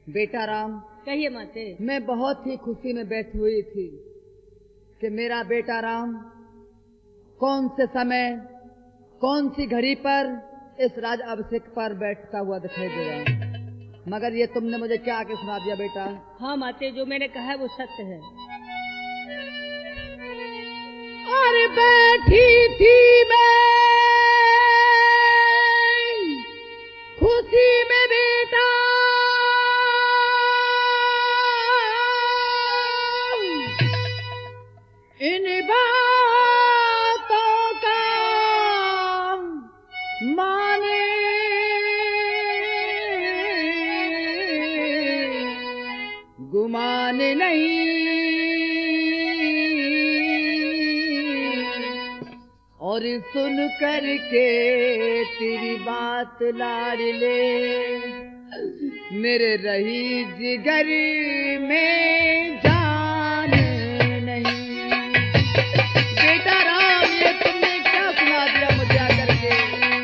बेटा राम। कहिए माते। मैं बहुत ही खुशी में बैठी हुई थी कि मेरा बेटा राम कौन से समय कौन सी घड़ी पर इस राज अभिषेक पर बैठता हुआ दिखाई दे रहा, मगर ये तुमने मुझे क्या आके सुना दिया बेटा? हाँ माते, जो मैंने कहा है वो सत्य है। और बैठी थी मैं खुशी में बेटा, इन बातों का माने गुमान नहीं, और सुन करके तेरी बात लाडले मेरे रही जिगर में जान नहीं। बेटा राम, ये तुमने क्या सुना दिया मुझे आकर के?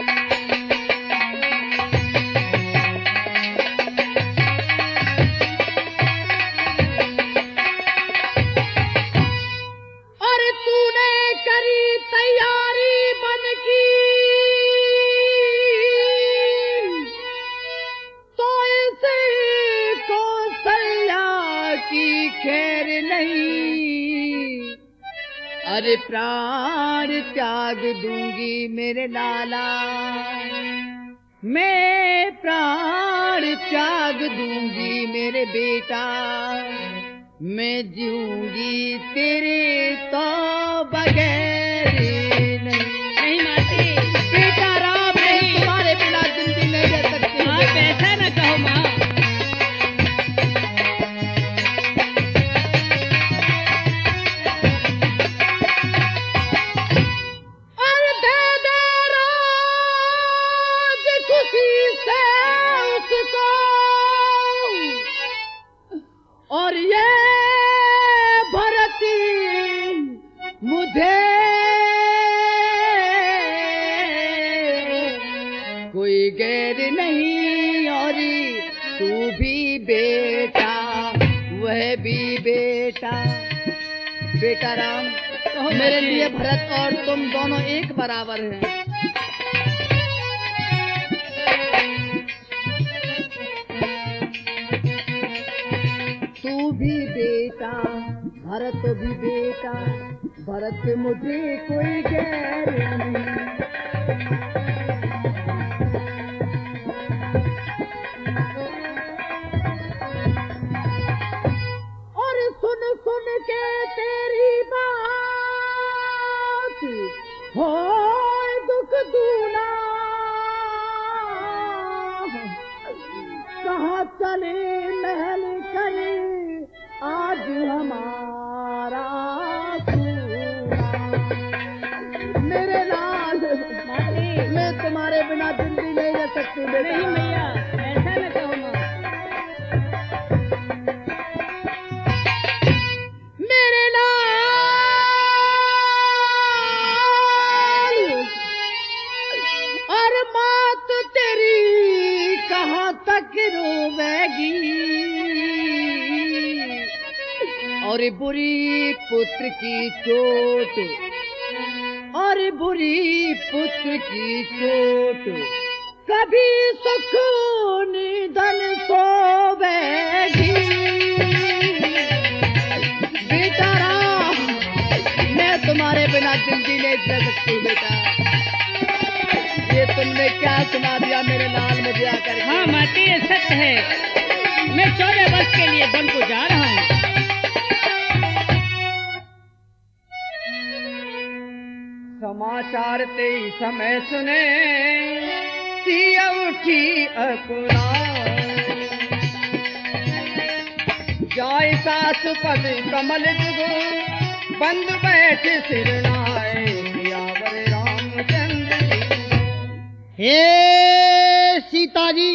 और तूने करी तैयारी बन की तो इसे कौशल्या की खैर नहीं। अरे प्राण त्याग दूंगी मेरे लाला, मैं प्राण त्याग दूंगी मेरे बेटा, मैं जीऊंगी तेरे तो बगैर नहीं माते। बेटा राम, नहीं तुम्हारे बिना जिंदगी नहीं रह सकती। आप ऐसा न कहो माँ। और दे दे राज खुशी से उसको, और ये भरती मुझे कोई गैर नहीं, और तू भी बेटा वह भी बेटा। बेटा राम, मेरे लिए भरत और तुम दोनों एक बराबर हैं। तू भी बेटा, भरत भी बेटा, भरत मुझे कोई गैर नहीं। और सुन सुन के तेरी बात हो दुख दूना, कहाँ चले महल करे आज हमारा मेरे लाल, मैं तुम्हारे बिना जिंदगी नहीं रह सकती। नहीं मैया, ऐसा न कहो माँ। मेरे लाल, और मात तेरी कहाँ तक रोवेगी, और बुरी पुत्र की चोट, और बुरी पुत्र की चोट कभी सुख निधन सोवेगी। बेटा राम, मैं तुम्हारे बिना जिंदगी नहीं रह सकती। बेटा, ये तुमने क्या सुना दिया मेरे लाल मुझे आकर? हाँ माते, ये सत्य है। मैं 14 वर्ष के लिए वन को जा रहा हूँ। समाचार ते समय सुने सिया उठी अकुला, जाय सास पद कमल जुगो बंद बैठ सिरनाए सियावर रामचंद्र जी। हे सीता जी,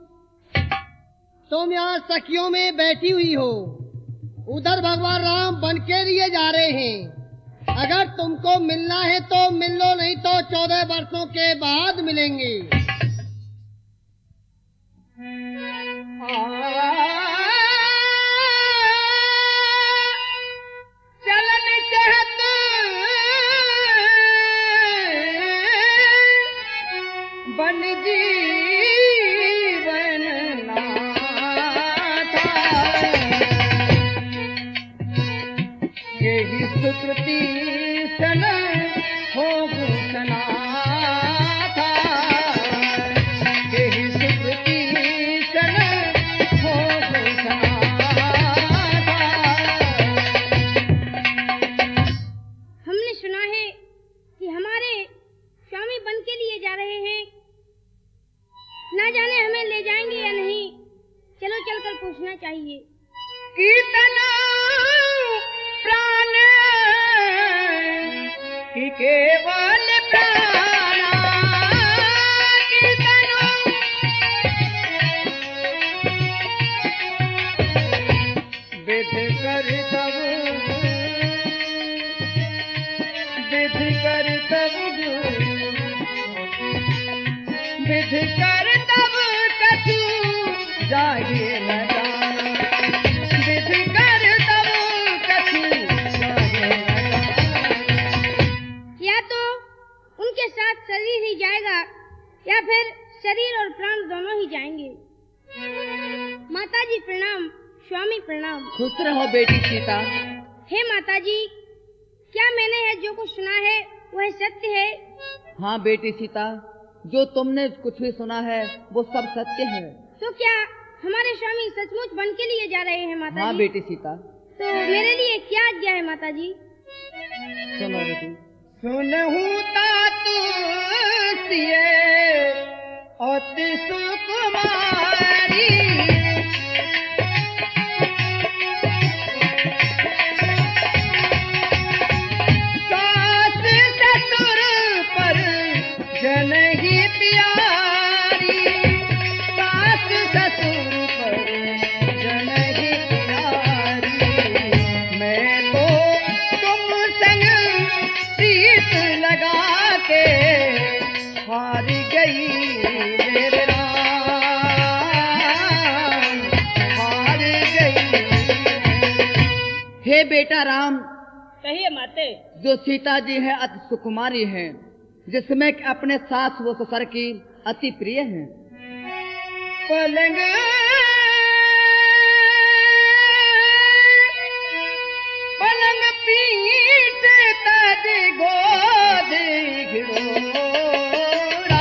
तुम यहाँ सखियों में बैठी हुई हो, उधर भगवान राम बन के लिए जा रहे हैं। अगर तुमको मिलना है तो मिल लो, नहीं तो 14 वर्षों के बाद मिलेंगे। यही सुकृति सन हो भूषणा था, यही सुकृति सन हो भूषणा था। हमने सुना है कि हमारे स्वामी बन के लिए जा रहे हैं, ना जाने हमें ले जाएंगे या नहीं। चलो चलकर पूछना चाहिए। कीर्तना प्राण की केवल प्राणा, कीर्तना विध कर तब, विध कर तब, विध कर तब कछु जागे न जाना, विध कर तब कछु जागे न जाना। या तो उनके साथ शरीर ही जाएगा या फिर शरीर और प्राण दोनों ही जाएंगे। माताजी प्रणाम, स्वामी प्रणाम। खुश रहो बेटी सीता। हे माताजी, क्या मैंने यह जो कुछ सुना है वह सत्य है? हाँ बेटी सीता, जो तुमने कुछ भी सुना है वो सब सत्य है। तो क्या हमारे स्वामी सचमुच बन के लिए जा रहे हैं माताजी? हाँ बेटी सीता। तो मेरे लिए क्या आज्ञा है माताजी? सुनो बेटी। सुनहु तातु सिए अति सुकुमारी, सास ससुर पर जनहि प्यारी, सास ससुर पर जनहि प्यारी। मैं तो तुम संग प्रीत लगा के हार गई मेरे राम, हार गई। हे बेटा राम, कहिए माते। जो सीता जी है अति सुकुमारी है, जिसमें कि अपने सास व ससुर की अति प्रिय है। पलंग पलंग पीठ तज गोद घिरोड़ा,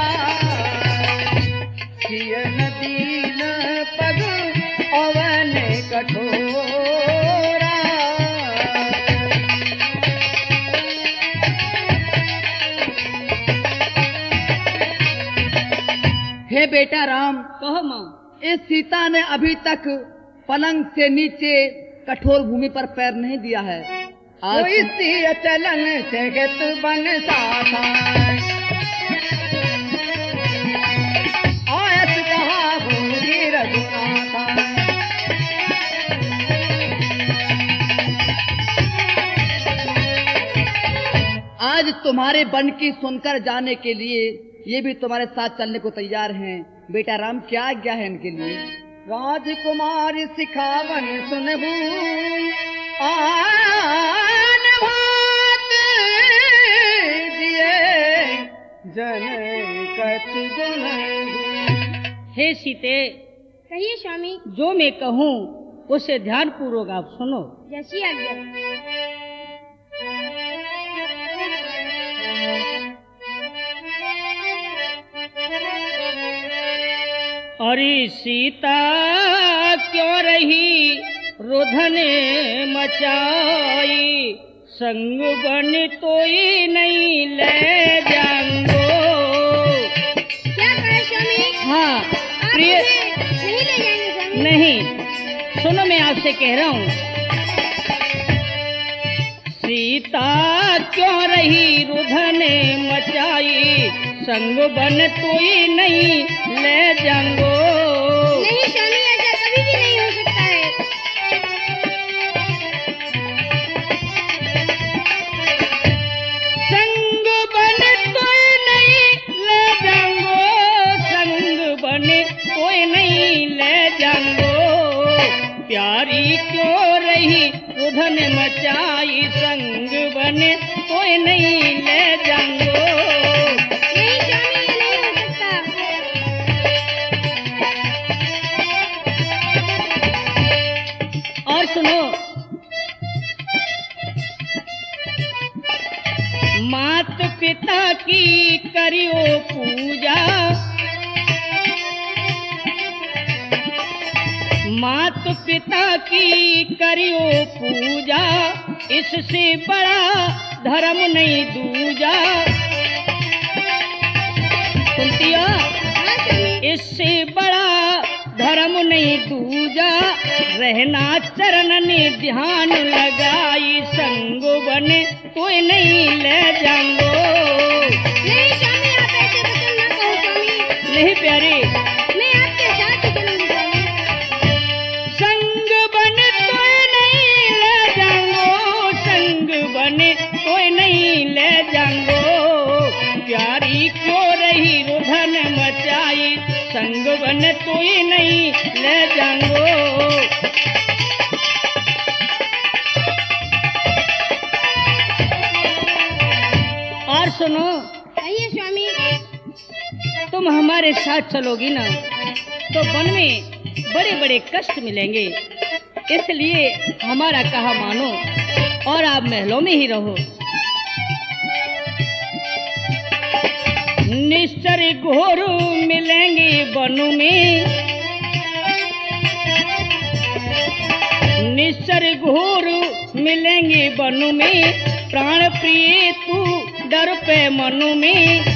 सियन दीन पग अवन कठोरा। हे बेटा राम, कहो माँ। इस सीता ने अभी तक पलंग से नीचे कठोर भूमि पर पैर नहीं दिया है। कोई सिय चलन जगत बन साथा, आयत कहा भूमि रघुनाथा। आज तुम्हारे बन की सुनकर जाने के लिए ये भी तुम्हारे साथ चलने को तैयार हैं। बेटा राम, क्या आज्ञा है इनके लिए? राजकुमार सिखावन सुनहु आन भात दिए जन कछ गुण। हे सीते, कहिए स्वामी। जो मैं कहूँ उसे ध्यान पूर्वक आप सुनो। जैसी आज्ञा। अरे सीता क्यों रही रुधन मचाई, संग बन तोई नहीं ले जाऊंगो। क्या कहे स्वामी? हाँ आप प्रिय, मुझे नहीं ले जाएंगे स्वामी? नहीं, सुनो मैं आपसे कह रहा हूँ। सीता क्यों रही रुधन मचाई, संग बन तोई नहीं ले जाऊंगो। नहीं स्वामी, ऐसा कभी भी नहीं हो सकता है। संग बन तोई नहीं ले जाऊंगो, संग बन तोई नहीं ले जाऊंगो। प्यारी क्यों रही रुधन मचाई, संग बन तोई नहीं ले जाऊंगो। नहीं स्वामी, ये नहीं हो सकता। करियो पूजा, मात पिता की करियो पूजा, इससे बड़ा धर्म नहीं दूजा। सुनती हो? हाँ स्वामी। इससे बड़ा धर्म नहीं दूजा, रहना चरण ने ध्यान लगाई, संग बने कोई नहीं ले जाऊंगो। नहीं स्वामी, आप ऐसे वचन ना कहो स्वामी। नहीं प्यारे, मैं आपके साथ ही चलूंगी स्वामी। संग बने कोई नहीं ले जाऊंगो, संग बने कोई नहीं ले जाऊंगो। प्यारी क्यों रही रुधन मचाई, संग बने कोई नहीं ले जाऊंगो। और सुनो, कहिए स्वामी। तुम हमारे साथ चलोगी ना तो वन में बड़े बड़े कष्ट मिलेंगे, इसलिए हमारा कहा मानो और आप महलों में ही रहो। निश्चर घोर मिलेंगे वनों में, निश्चर घोर मिलेंगे वनों में, प्राण प्रिय तू डर पे मनु में।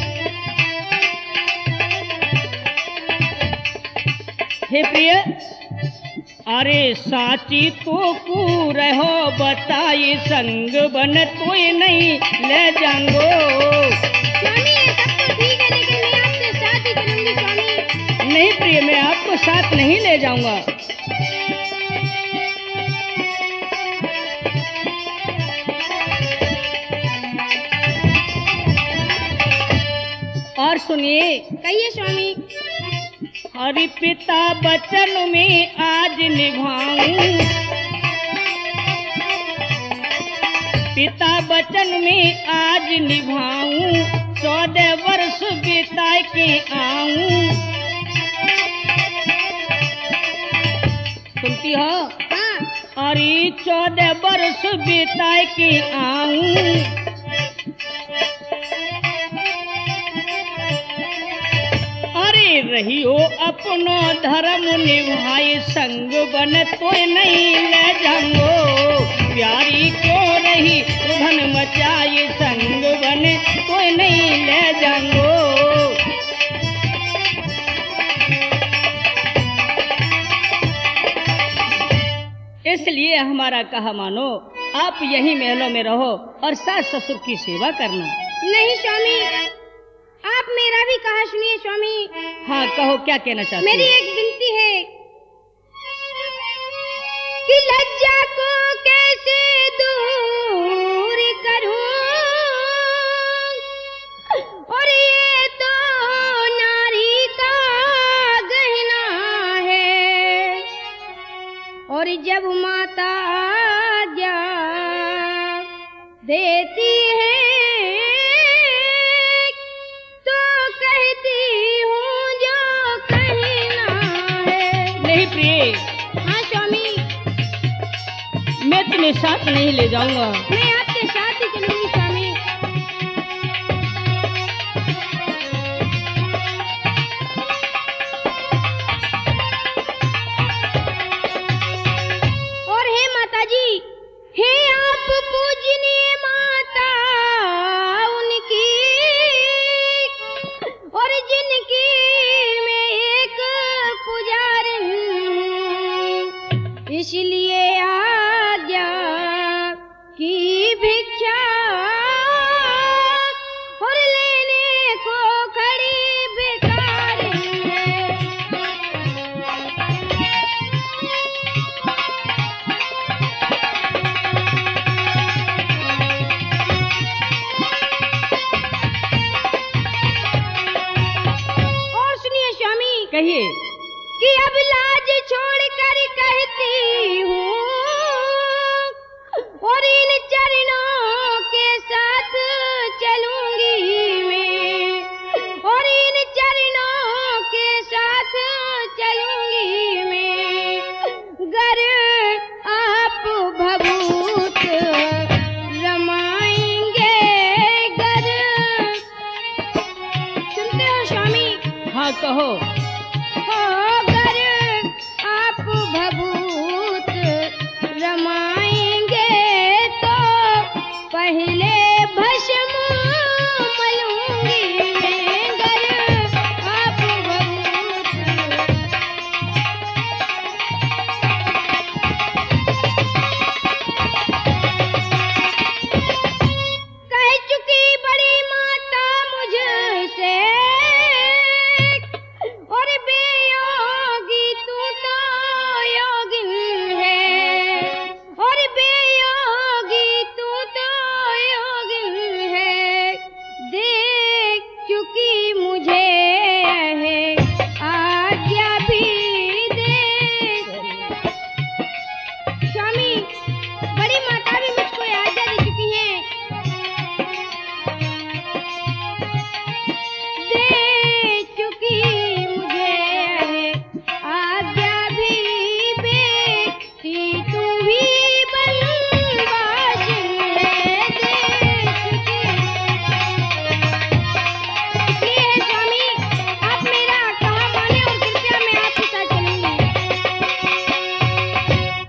हे प्रिय, अरे साची तो कू रहो बताई, संग बन कोई नहीं ले जाऊंगो। स्वामी ये सब तो ठीक है, लेकिन मैं आपके साथ ही चलूंगी स्वामी। नहीं प्रिय, मैं आपको साथ नहीं ले जाऊंगा। और सुनिए, कहिए स्वामी। हरि पिता बचन में आज निभाऊं, पिता बचन में आज निभाऊं, 14 वर्ष बिता के आऊं। सुनती हो? हाँ। अरे 14 वर्ष बिता के आऊं, रहियो अपनो धर्म निभाई, संग बन कोई नहीं ले जाऊंगो। प्यारी क्यों रही रुधन मचाई, संग बन कोई नहीं ले जाऊंगो। इसलिए हमारा कहा मानो, आप यही महलों में रहो और सास ससुर की सेवा करना। नहीं स्वामी, आप मेरा भी कहा सुनिए स्वामी। हाँ कहो, क्या कहना चाहते मेरी हो? एक विनती है कि लज्जा को कैसे दूर करूं, और ये तो नारी का गहना है, और जब माता आज्ञा देती है तुम्हें साथ नहीं ले जाऊंगा। मैं आपके साथ ही चलूंगी स्वामी। और हे माता जी, हे आप पूजनीय माता उनकी, और जिनकी मैं एक पुजारी हूँ, इसलिए की भिक्षा और लेने को खड़ी भिखारी है। और सुनिए स्वामी, कहिए। कि अब लाज छोड़कर कहती हूँ,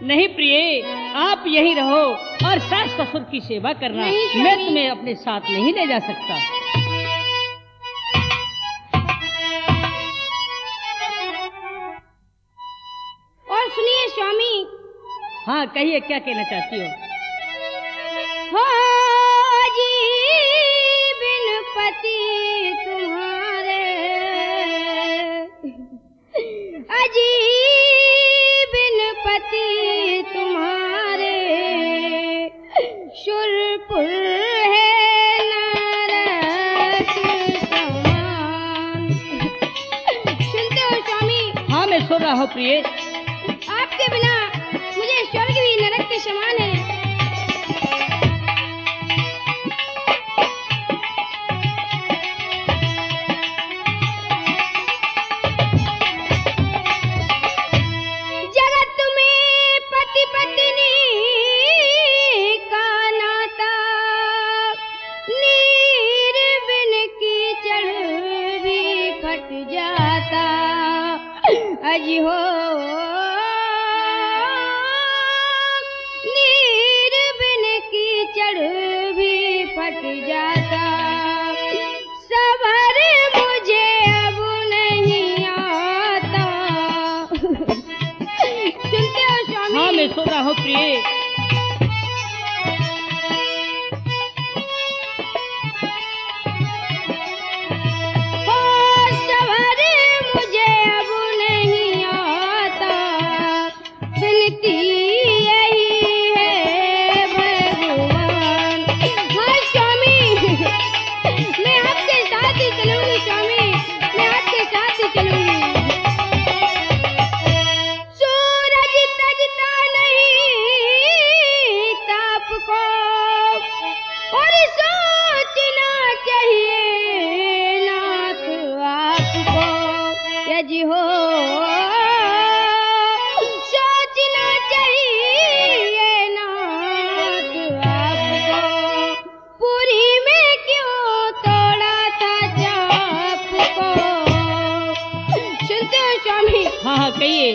नहीं प्रिय, आप यहीं रहो और सास ससुर की सेवा करना। नहीं, स्वामी। मैं तुम्हें अपने साथ नहीं ले जा सकता। और सुनिए स्वामी, हाँ कहिए, क्या कहना चाहती हो? हो जी बिन पति तुम्हारे, अजी बिन पति तुम्हारे, शुरपुर है नरक समान। सुनते हो स्वामी? हाँ मैं सुन रहा हूँ प्रिय। आपके बिना मुझे स्वर्ग भी नरक के समान है। जगत में पति पत्नी का नाता, नीर बिन कीचड़ भी फट जाता। अजी हो नीर बिन कीचड़ भी फट जाता। सबर मुझे अब नहीं आता। सुनते हो स्वामी? हाँ मैं सुन रहा हूँ प्रिय। हो सबर मुझे अब नहीं आता, बिनती यही है भगवान। हाँ स्वामी, मैं आपके साथ ही चलूंगी स्वामी, मैं आपके साथ ही चलूंगी। सूरज तजता नहीं ताप को, और सोचना चाहिए नाथ आपको। यजी हो सोचना चाहिए नाथ आपको। पूरी में क्यों तोड़ा था चाप को? सुनते हो स्वामी? हाँ हाँ कहिए।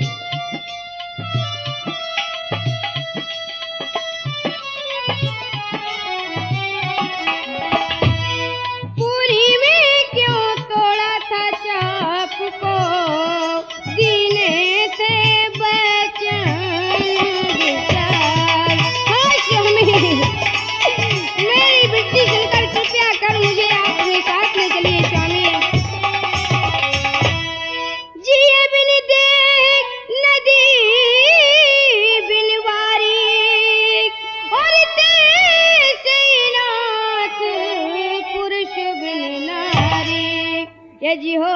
पूरी में क्यों तोड़ा था चाप को? दीने से बचन विचार। हाँ स्वामी, मेरी बिट्टी सुनकर कृपया कर मुझे अपने साथ ले चलिए स्वामी। जिए बिन देख नदी बिन वारी, और देश नाथ पुरुष बिन नारी। यजी हो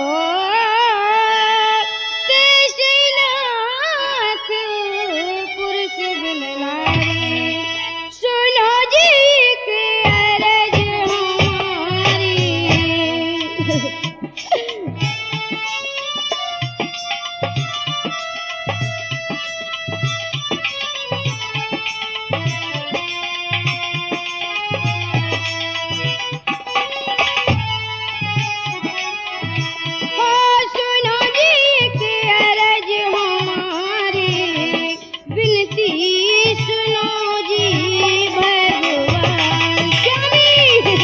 देश नाथ पुरुष बिन नारी। सुनो जी की अरज हमारी। हो सुनो जी की अरज हमारी, विनती सुनो जी भगवान। स्वामी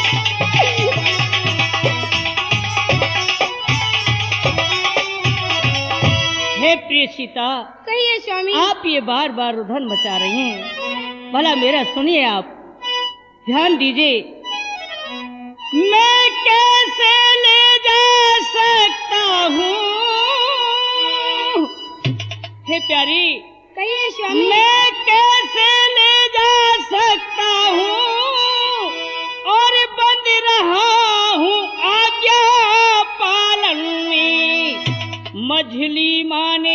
हे प्रिय सीता, कहिए स्वामी। आप ये बार बार रुधन मचा रही हैं, भला मेरा सुनिए, आप ध्यान दीजिए। मैं कैसे ले जा सकता हूँ, हे प्यारी, कहिए स्वामी। मैं कैसे ले जा सकता हूँ, और बंद रहा हूँ आज्ञा पालन में। मझली माने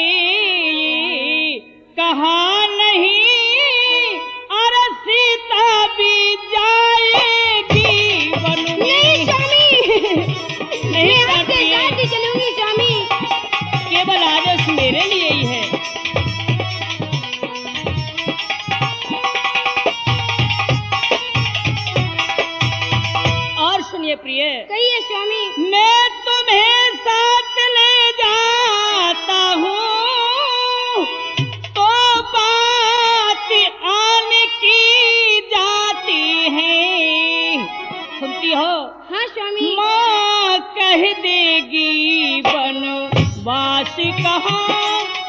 कहा नहीं, और सीता भी जाएगी वन में। नहीं स्वामी, मैं आपके करती है। साथ ही चलूंगी स्वामी। केवल आदेश मेरे लिए ही है। और सुनिए प्रिय, कहिए स्वामी। मैं तुम्हें साथ ले जाता हूँ, कहाँ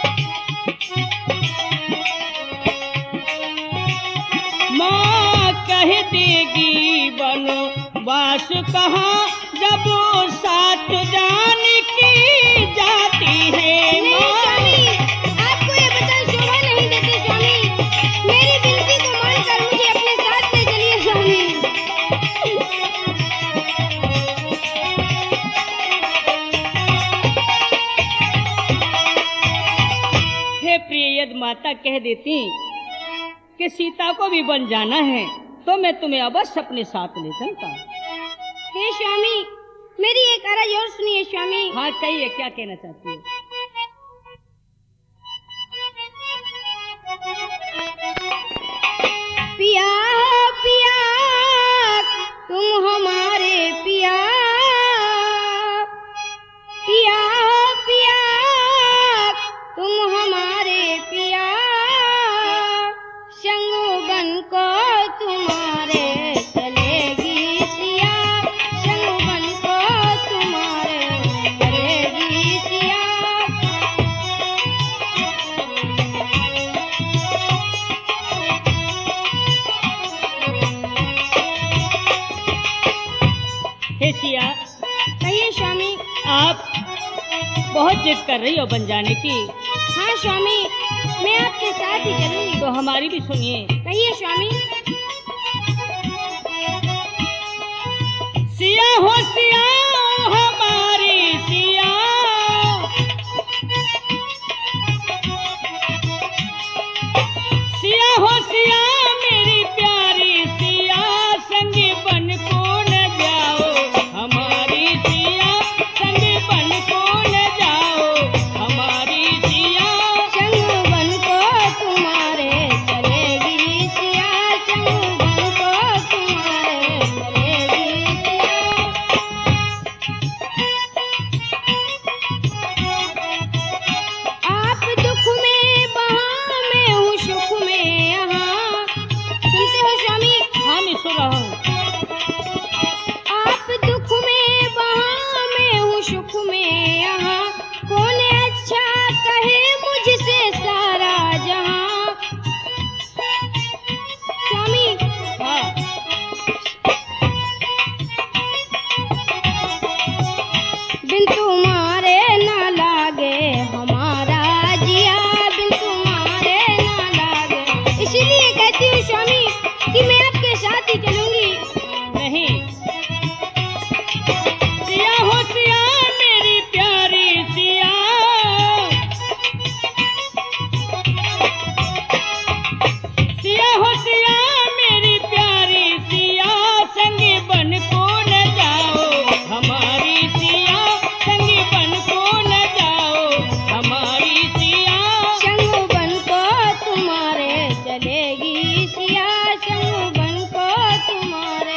माँ कह देगी बनवास कहाँ जब साथ जान की जाती है नहीं माँ। स्वामी, आपको ये वचन शोभा नहीं देते स्वामी। मेरी विनती को मानकर मुझे अपने साथ ले चलिए स्वामी। हे प्रिय, यदि माता कह देती कि सीता को भी बन जाना है तो मैं तुम्हें अवश्य अपने साथ ले चलता। हे स्वामी, मेरी एक अर्ज और सुनिए स्वामी। हाँ कहिए, क्या कहना चाहती है? पिया पिया तुम हमारे पिया, पिया पिया तुम हमारे पिया, शंगुबन को तुम्हारे चलेगी सिया, शंगुबन को तुम्हारे चलेगी सिया। हे सिया, कहिए स्वामी। आप बहुत जिद कर रही हो बन जाने की। हाँ स्वामी, मैं आपके साथ ही चलूंगी। तो हमारी भी सुनिए। कहिए स्वामी। सिया हो सिया हमारी सिया, सिया हो सिया मेरी प्यारी सिया, संग बन को न जाओ हमारी सिया, संग बन को न जाओ हमारी सिया। शंगुबन को तुम्हारे चलेगी सिया, शंगुबन को तुम्हारे चलेगी सिया। आप दुख में वहाँ मैं हूँ सुख में यहाँ। सुनते हो स्वामी? हाँ मैं सुन रहा हूँ। आप दुख में वहाँ मैं हूँ सुख में यहाँ, कौन अच्छा कहे मुझसे सारा जहाँ। स्वामी, हाँ बिन तुम्हारे ना लागे हमारा जिया, बिन तुम्हारे ना लागे। इसीलिए कहती हूँ स्वामी कि मैं आपके साथ ही चलूंगी। नहीं। सिया हो सिया मेरी प्यारी सिया, सिया हो सिया मेरी प्यारी सिया, संग बन को न जाओ हमारी सिया, संग बन को न जाओ हमारी सिया। शंगुबन को तुम्हारे चलेगी सिया, शंगुबन को तुम्हारे।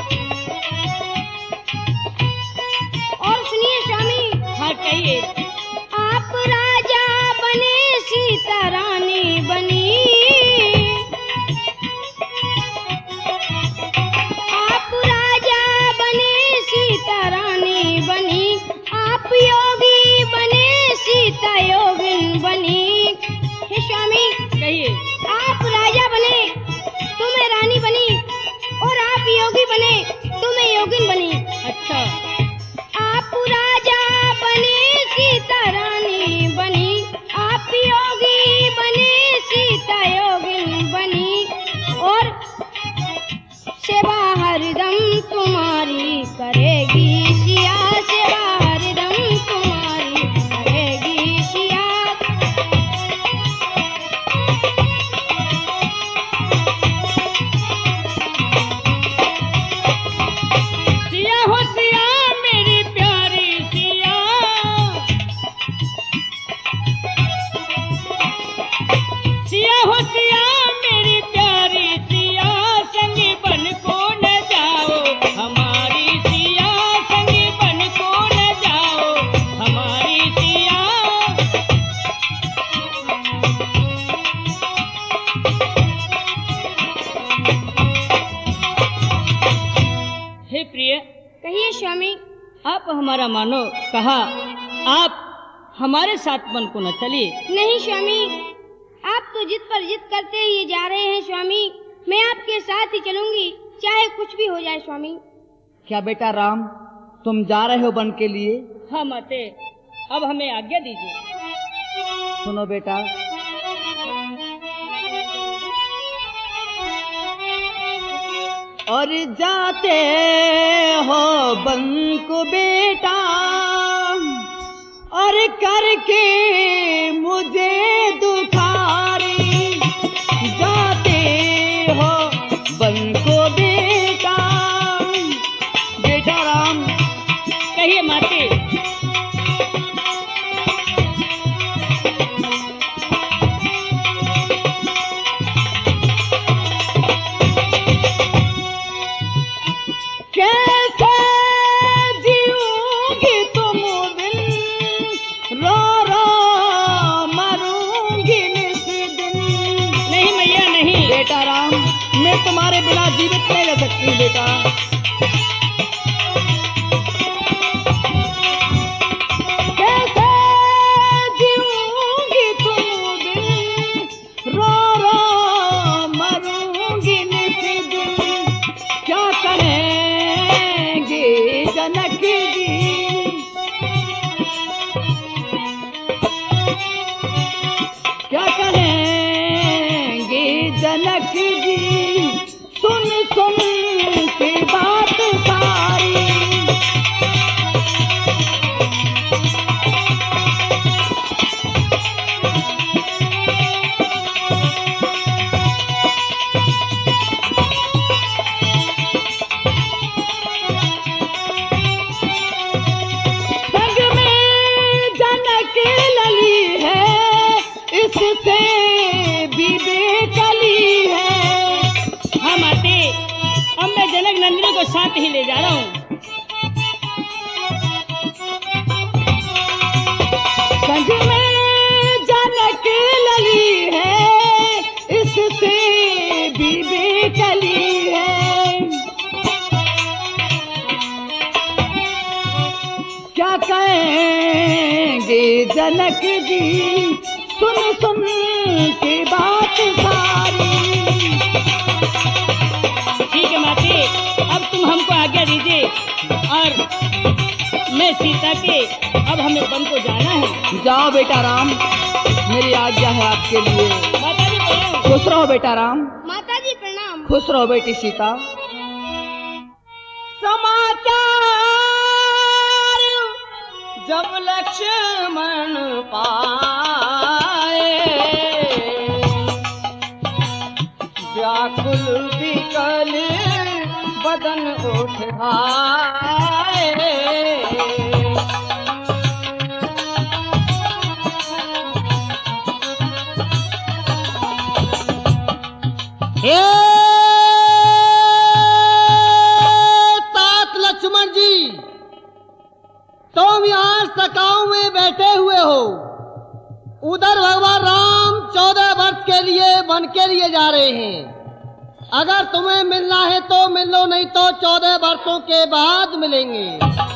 और सुनिए स्वामी। हाँ कहिए। आप राजा बने सीता रानी बनी, आप राजा बने सीता रानी बनी, आप योगी बने सीता योगिन बनी। हे स्वामी, कहिए। आप राजा बने तो मैं रानी बनी, और आप योगी बने तो मैं योगिन बनी। अच्छा। आप राजा बने सीता रानी बनी, आप योगी बने सीता योगिन बनी, और सेवा हरदम तुम्हारी करेगी सिया, सेवा हरदम तुम्हारी करेगी सिया। सिया हो सिया मेरी प्यारी सिया, सिया हो सिया मेरी प्यारी सिया, संग बन को न जाओ हमारी सिया, संग बन को न जाओ हमारी सिया। कहिए स्वामी। आप हमारा मानो, कहा आप हमारे साथ वन को न चलिए। नहीं स्वामी, आप तो जिद पर जिद करते ही जा रहे हैं स्वामी। मैं आपके साथ ही चलूंगी, चाहे कुछ भी हो जाए स्वामी। क्या बेटा राम, तुम जा रहे हो वन के लिए? हाँ माते, अब हमें आज्ञा दीजिए। सुनो बेटा, और जाते हो वन को बेटा, और करके मुझे दुखारी, जाते हो वन को बेटा। बेटा राम, कहिए माते। कैसे जीऊंगी तुम बिन, रो रो मरूंगी निस दिन। नहीं मैया नहीं। बेटा राम, मैं तुम्हारे बिना जीवित नहीं रह सकती बेटा। कैसे जीऊंगी तुम बिन, रो रो मरूंगी निस दिन। क्या करेंगे जनक जी, क्या करेंगे जनक जी, सुन सुन के बात सारी। संग में जनक लली है, इससे भी बेकली है। हाँ माते, अब मैं जनक नंदिनी को साथ ही ले जा रहा हूँ। संग में जनक लली है, इससे भी बेकली है। क्या कहेंगे जनक जी, सुन सुन के बात सारी। ठीक है माते, अब तुम हमको आज्ञा दीजिए और मैं सीता के अब हमें वन को जाना है। जाओ बेटा राम, मेरी आज्ञा है आपके लिए। माता जी प्रणाम। खुश रहो बेटा राम। माता जी प्रणाम। खुश रहो बेटी सीता। समाचार जब लक्ष्मण पाए, व्याकुल विकल बदन उठाए। हे तात लक्ष्मण जी, तुम यहाँ सकाऊ में बैठे हुए हो। उधर भगवान राम 14 वर्ष के लिए वन के लिए जा रहे हैं। अगर तुम्हें मिलना है तो मिल लो, नहीं तो 14 वर्षों के बाद मिलेंगे।